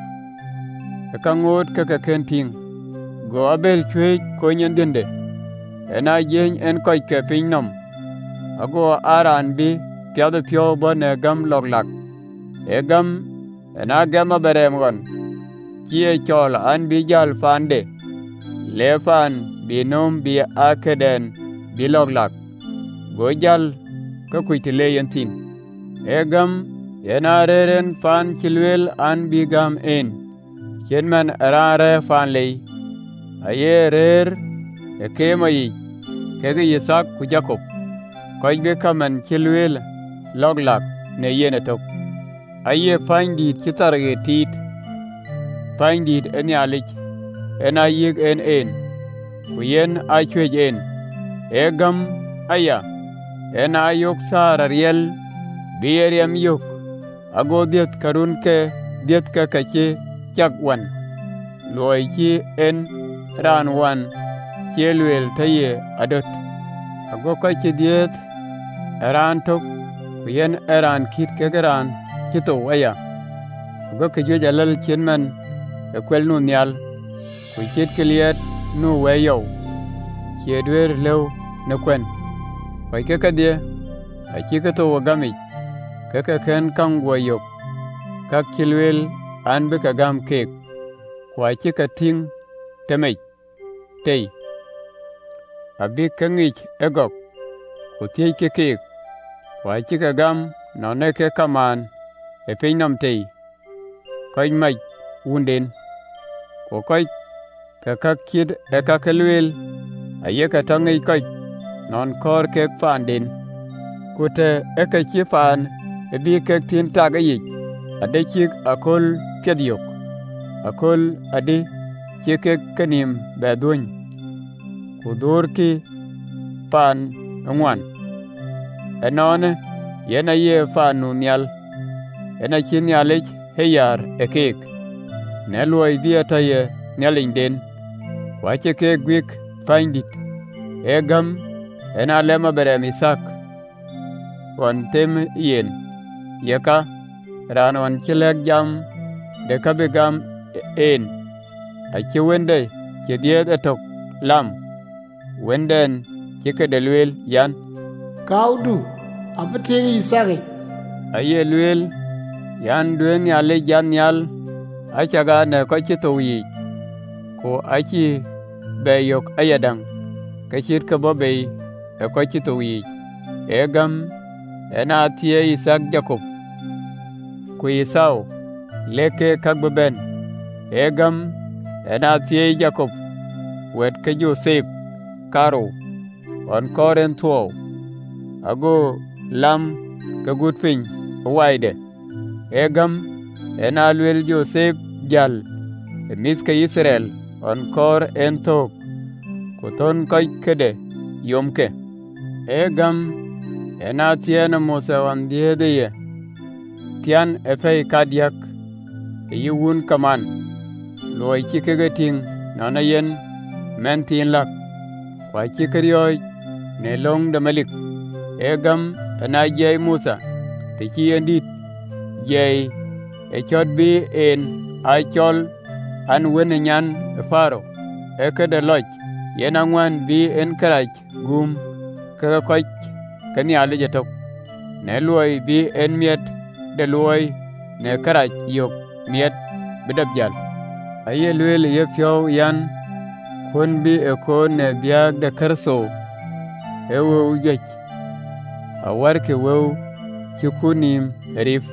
e kangot keke kenting go abel chwech konyen dende ena jeny en koy ke piny nom ago aran bi piadho pio bo ne gam loglak e gam ena gema berem gon chie chol an bi jal fande le fan bi nom bi akeden bi loglak go jal ka kuitile yentin e gam ena reren fan chilwel an bi gam en chenman arare fan lei aye rer e kemayi kege Yisak ku Jakob koy be kaman chilwel loglak ne yene tok aye findit chitarge tit findit enyalik ena yig en ku yen achwej en e gam aya ena yok sara riel bierem yok ago diet karun ke diet ka kache chakwan loy chi en ran wan chelwel taye adot ago kache diet ran tok ku yen eran kit kegeran kito aya ago ke jo jalal chenman e kwel nu nyal ku chit kliet nu weyo chedwer lew ne kwen koy ke kadie a chiketo wagami keke ken kang woyok kak chilwel an be kagam kek kwa chika ting temej tei abi kangich egok ku tiej ke kek kwa chika gam none ke kaman e piny nam tei koy maj wunden ku koy kakak kid e kakelwel aye katangej koy non kor kek fanden kute eke chi fan ebi kek tin taga yik ade chik akol piadyok akol ade chikek kanim beduny kudur ki fan ngwan enone yena ye fan nunyal ena chi nyalej heyar ekek ne luoy vieta ye nyalinden kwache kek gwik findit egam ena lema berem Isak wan tem yen yeka ran wan chilek jam de kabegam en achi wende chediet etok lam wenden chike delwel yan kaudu abete Isak aye lwel yan duen yale jan yal achaga ne ko chitowi ko achi beyok ayadang kachit ka bobe e ko chitowi egam ena tie Isak Jakob ku Esau leke kagbeben egam ena tie Jakob wet ke Joseph karo on koren tuo ago lam ka gutfin waide egam ena lwel Joseph jal miska Israel on kor en tok kuton koy kede yomke gam ena tiene Musa wan diede ye tian efei kadiak yiwun kaman loy chikege ting nana yen men tin lak kwa chikeriyoy ne long de malik gam ena jey Musa te chi endit jey chot bi en ai chol an wene nyan faro kede loj yen angwan bi en karach gum kaga koch kani ale jatok ne loy bi en miet de loy ne karach yok miet bidab jal aye lwel ye fyow yan kon bi ko ne biag de karso wo jech awar ke wo chikunim rif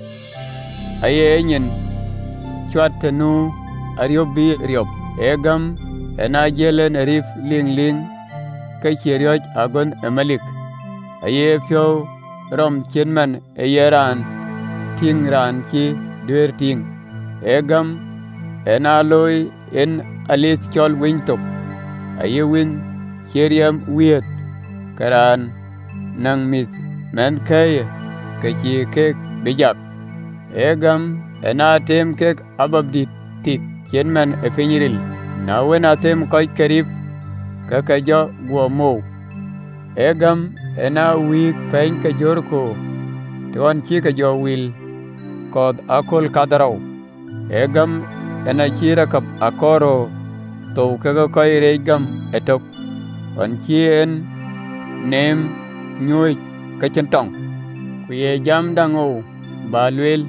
aye nyen chwatenu ariob bi riob gam ena jelen rif ling ling ka cherioj agon malik aye fyow rom chenman yeran ting ran chi dwer ting gam ena loy en alis chol wintok aye win cheriam wiet karan nang mit men kay ka chi kek bijak gam ena tem kek ababdit tit chenman finyiril na wena tem koy karif ka kajo guomo gam ena wik pen ka jorko ton chi ka jo wil kod akol kadaraw gam ena chira kap akoro to kaga koy regam etok on chi en nem nyoy ka chentong kuye jam dango balwel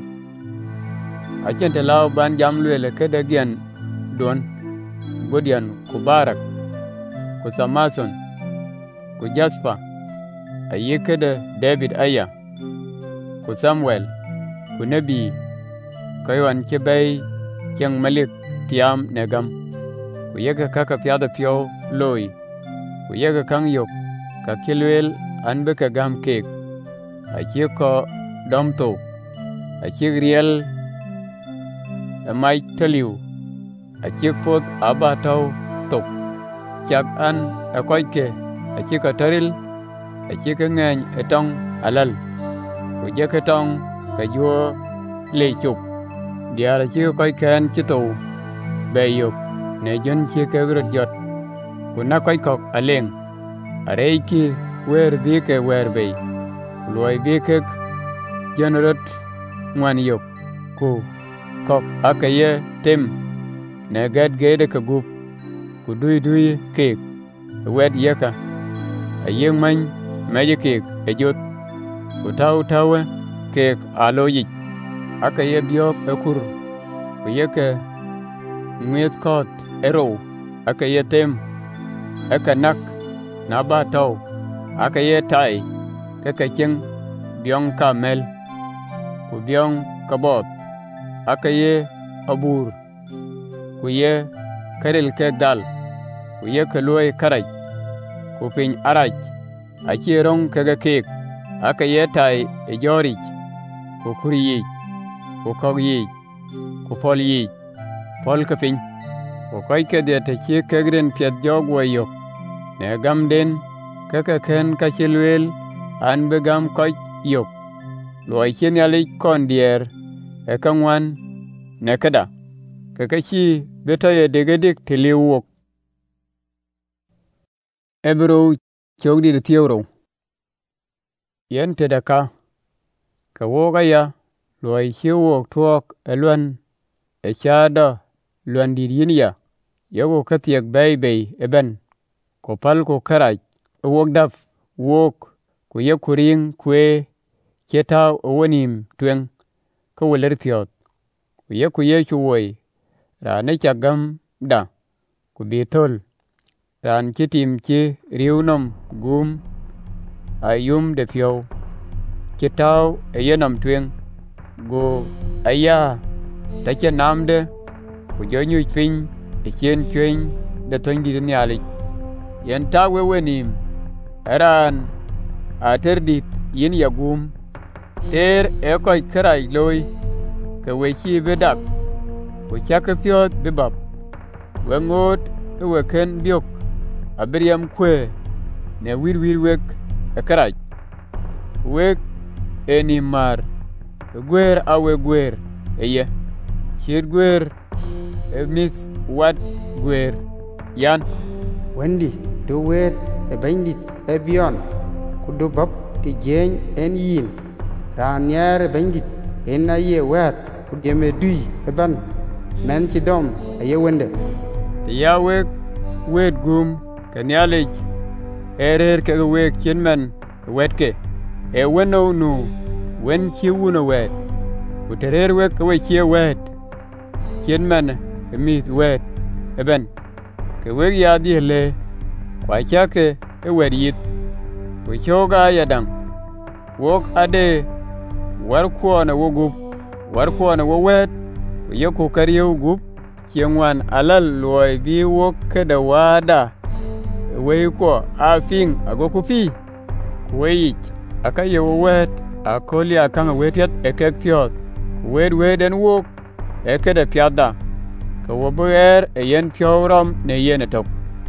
achente law ban jam lwele ke dagian don godian ku barak ku samason ku jaspa ayyuka da david aya ku samuel ku nabi kaywan ke bay kyang malik tiam negam ku yaga kaka pyada pyo loy ku yaga kang yok ka kilwel an be ka gam kek ko domto riel mai taliu pot abataw tok chak an akoyke ka taril ka ngany etong alal ku jeke tong ka jo le chup diara koy kan chito bayok ne jon ka grot jot ku na koy kok aleng areiki wer bi ke wer bay loy bi ke jonorot ngwan yok ku kok akaye tem ne gad gede ka gup ku duy kek wed yeka ayeng man meje kek ejot ku tawe kek aloyi akaye biok ekur ku yeke ngwet kot ero akaye tem nak na ba taw akaye tai ka cheng biong kamel ku biong kabot akaye abur ku ye karil ke dal ku ye kaloy karaj ku pin araj achirong kaga kek akaye tai ejorij ku kuryi ku kogyi ku polyi pol ka pin ku koy ke de te chi kegren piet jogwa yok ne gamden kaka ken ka chilwel an begam koy yok loy chen yali kondier ekangwan nekada kakachi betaye degedik tiliwok ebro chogdi de tiewro yen tedaka ka woga ya loy chiwok tuok elwan echada lwan dirinia yago katiek bay eben ko pal ko karaj wok daf wok ku yekuring kwe chetaw wonim tweng ko weler piot ku chuwoy rane chagam da ku bitol ran kitim chi riunom gum ayum de pio chetaw eyenam tweng go aya tache namde ku jonyu fin chen chwen de tondi de nyali yen tawe wenim eran aterdit yin yagum ter ekoy karay loy ka wechi bedak ku chaka piot bibab wengot weken biok abiriam kwe ne wir wek karaj wek eni mar gwer awe gwer eye chir gwer mis wat gwer yan wendi do wet e bandit e bion ku do bab ti jeng en yin ran yare bandit en aye wet ku deme dui e ban men ci dom aye wende ya wet gum kanyalik erer ke wek chinmen wetke e weno nu wen chi wuna wet ku terer wek ke we chi wet chinmen mi wet eben ke wek ya di le kwa chake e wet yit ku choga yadang wok ade war ko na wogup war ko na wet ku yoko kariyo gup chiengwan alal loy bi wok ke da wada wei ko afing ago ku fi wei akaye wet akoli akanga wetet ekek pyot weden wok ekede pyada ko wober yen pyawram ne yen tok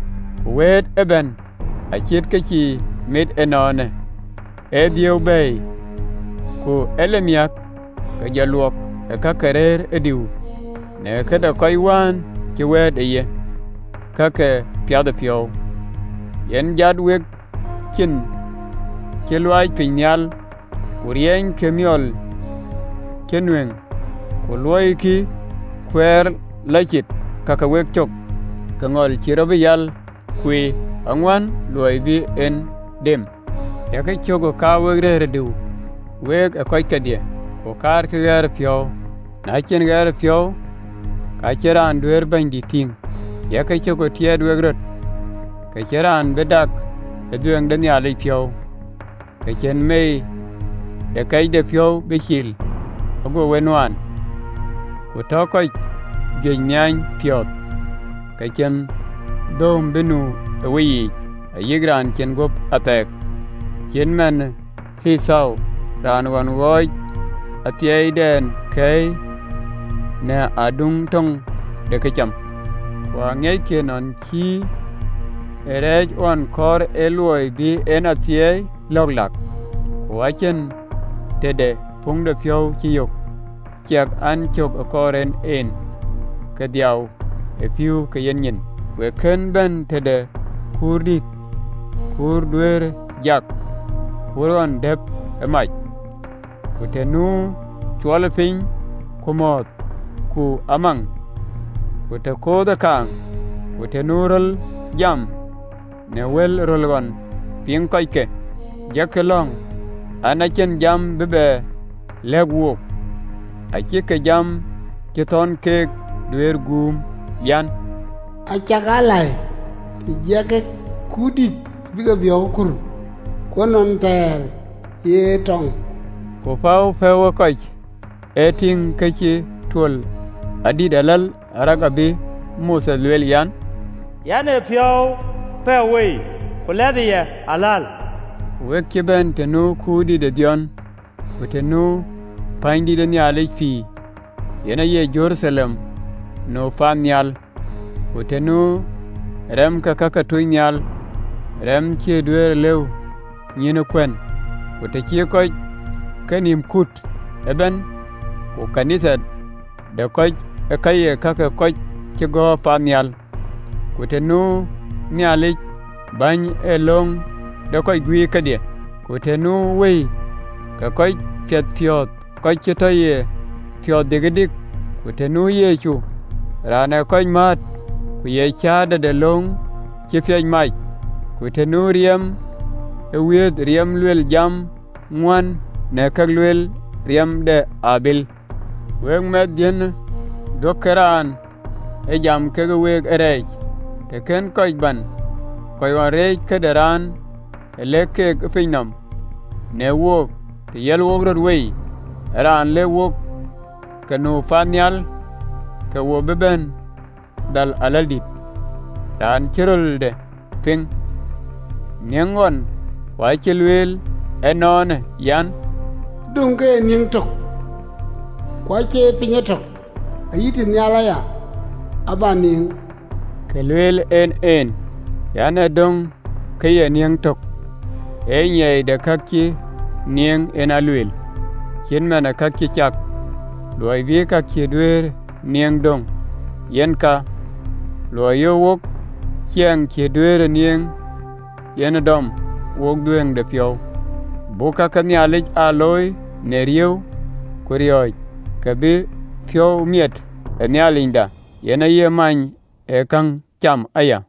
wed eben achit kechi mit enone edio bay ko elemiak ka jaluok ka karer ediu ne kada koiwan ki wed eye kake pyada pyo yen jadwek kin kelwai pinyal urien kemiol kenwen kuloi ki kwer lachit kaka wek chok kangol chirobiyal kwi angwan loi bi en dem yake chogo ka wegre redu weg akoy kadie ko kar ke gar pyo na chen gar pyo ka cheran dwer bandi ting yake chogo tied wegrot ka cheran bedak edueng den yali pyo ka chen mei de kai de pyo bechil ogo wenwan ko tokoy genyang pyot ka chen dom benu awi ayigran chen gop atek chen man hisau ran wan woy atiei den kai ne adung tong de kacham wa ngei kenon chi erej on kor eloi bi en atiei loglak wa chen tede pung de pyo chi yok chiak an chok akoren en ka diaw e piu ka yen we ken ben tede kurdit kurdwer jak kuron dep e mach ku tenu chwala piny kumot ku amang ku te koda kang ku tenu rol jam ne wel rolgon ping koike jakelong anachen jam bebe legwok achike jam chiton kek dwer gum yan achagalai jake kudit biga biokur konon ter ye tong ko faw fewo koch eting kechi tol adi dalal aragabi musa lwel yan yane pyo pewe kuladiya alal wekke ben tenu kudi de dion wetenu pandi de nyale fi yana ye Jerusalem no fanyal wetenu rem ka kaka tunyal rem che dwer lew nyine kwen wete chi ko kanim kut eben ko kanisa de ko kaye kaka ko che go fanyal wetenu nyale bany elong de ko gwi kadie wetenu wei ka ko pet pyot ko chetoye pyot degedik wetenu yechu rana ko mat ku ye chada de long che fyaj mai ku tenu riem wiet riem lwel jam ngwan ne kag lwel riem de abil weg medien dokeran e jam kag weg erej te ken koy ban koy wan rej kederan leke finam ne wok te yel wok rod wey ran le wok kanu fanyal ke wo beben dal aladit dan kirol de ping nengon wa kilwel enon yan dunge ning tok kwa che pinye tok ayiti nyala ya abaning kelwel en yan dong kaya niang tok nyai de kakki niang en alwil chen mana kakki chak loy bi kakki dwer niang dong yen ka loy yo wok chiang ki dwer niang yen dom wok dueng de pyo boka ka nyalik aloy ne riu kurioy kabi pyo miet nyalinda yena ye man kang cham aya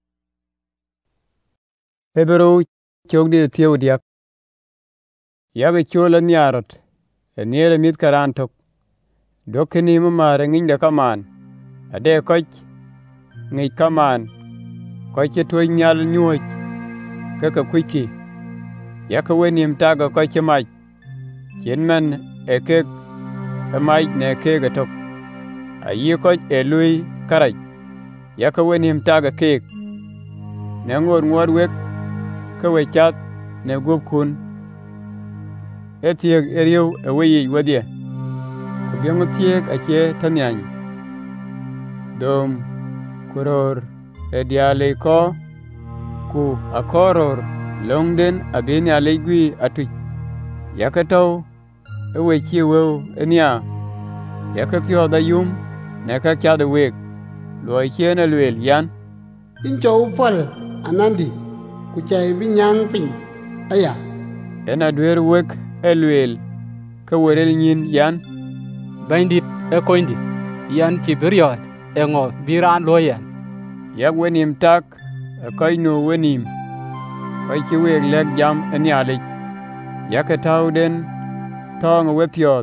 Hebrew chogdi tiyo diak yaga chola nyarot niere mit karantok dokini mumare nginda kaman ade koch ngi kaman koch toy nyal nyuoj kaka kwiki yaka wenim taga koch mach chenman ekek mach ne kega tok ayi koch lui karaj yaka wenim taga kek ne ngor wek kawe chat ne gub kun etieg eriu eweyi wadie kubiangu tieg ache tanyany dom kuror ediale ko ku akoror longden abini alegui atuj yakataw ewe chiwew enia yakapyo da yum neka kyade wek loy chene lwel yan incho upal anandi ku chai binyang pin aya ena dwer wek elwel ka werel nyin yan bandit koindi yan tiberiot engo biran loyen yak wenim tak koy no wenim koy chi weg lek jam enialik yak tawden tong wepiot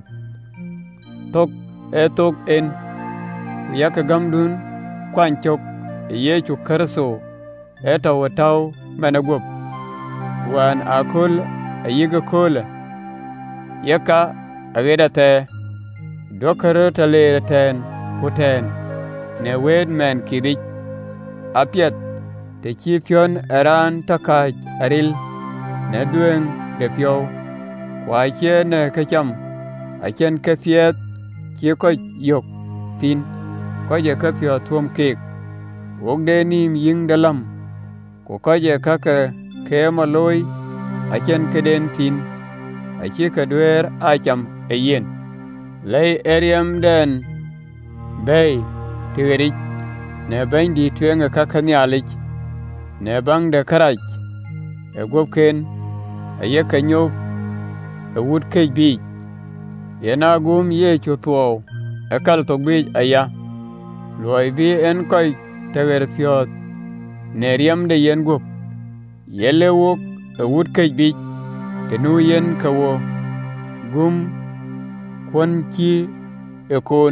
tok en yak gamdun kwanchok yechu karso wataw managop wan akul ayiga kola yaka ageda te dokaro tale ten kuten ne wed men kidik apiet te chifion aran takaj aril ne duen de pyo wa ne kacham achen kafiet ko yok tin ko je kafio tuom kek wogde nim ying dalam ko je kaka kema loy achen keden tin achi kadwer acham eyen lay eriam den bay tigeri ne bandi twenga kaka nyalik ne bang de karaj gopken ayeka nyof wud kejbi yena gum ye chutwo akal to bi aya loy bi en koy tewer fiot neriam de yen gop yele wok wud kejbi tenu yen kawo gum kon ki ekon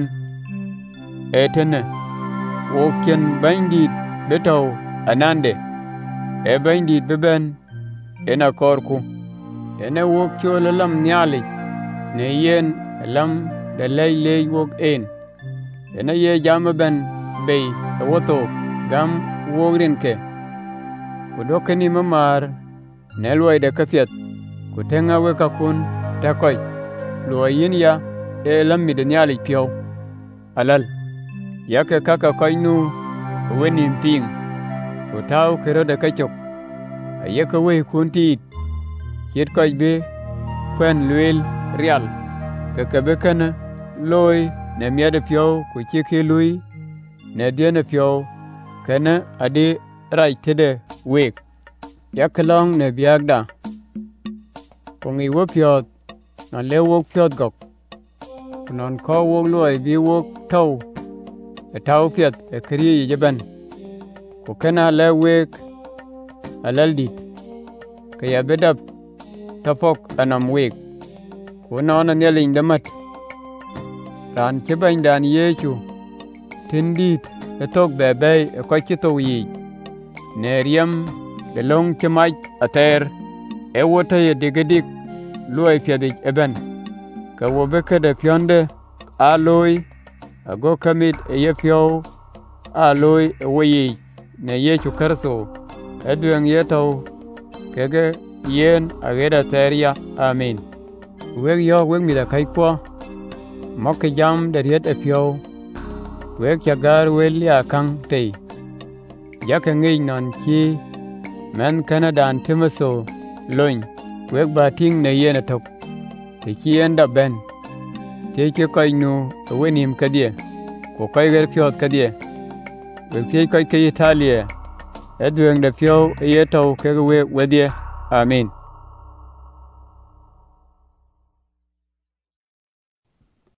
etene woken bandit betaw anande bandit beben ena korku ena wok chola lam nyali ne yen lam de lay wok en ena ye jam ben bay woto gam wogrin ke ko dokani mamar ne loy de kafiat ko tenga we ka kun ta koy loy yin ya lam mi de nyali pio alal yake kaka koy nu weni ping ko taw kero de kachok ayeka we kunti chet koy be kwen lwel real kakabe kana loy ne miade pio ku chike lui ne diene pio kana ade rai tede wek yakalong ne biagda kongi wo pio na le wok pio gok non ko wok loy bi wok taw piet kriye jaban ko kana le wek alaldi kaya bedap tapok anam wek ko nona nyelin damat ran kebain dan yechu tindit etok bebe ko kito yi neriam de long kemaj ater wota ye digedik loy fiadik eben ka wobeka de pionde aloy ago kamit yefyo aloy weyi ne yechu karso edwen yetaw kege yen ageda teria amin weg mi da kai kwa mokke jam de riet efyo weg chagar wel ya kang tei yake ngi non chi men Canada Timoso loin wek ba ting ne yena tok te chi enda ben te ke koy nu wenim kadie ko koy ger pyot kadie wek te koy ke Italia edweng de pyo ye taw ke we wedie amen.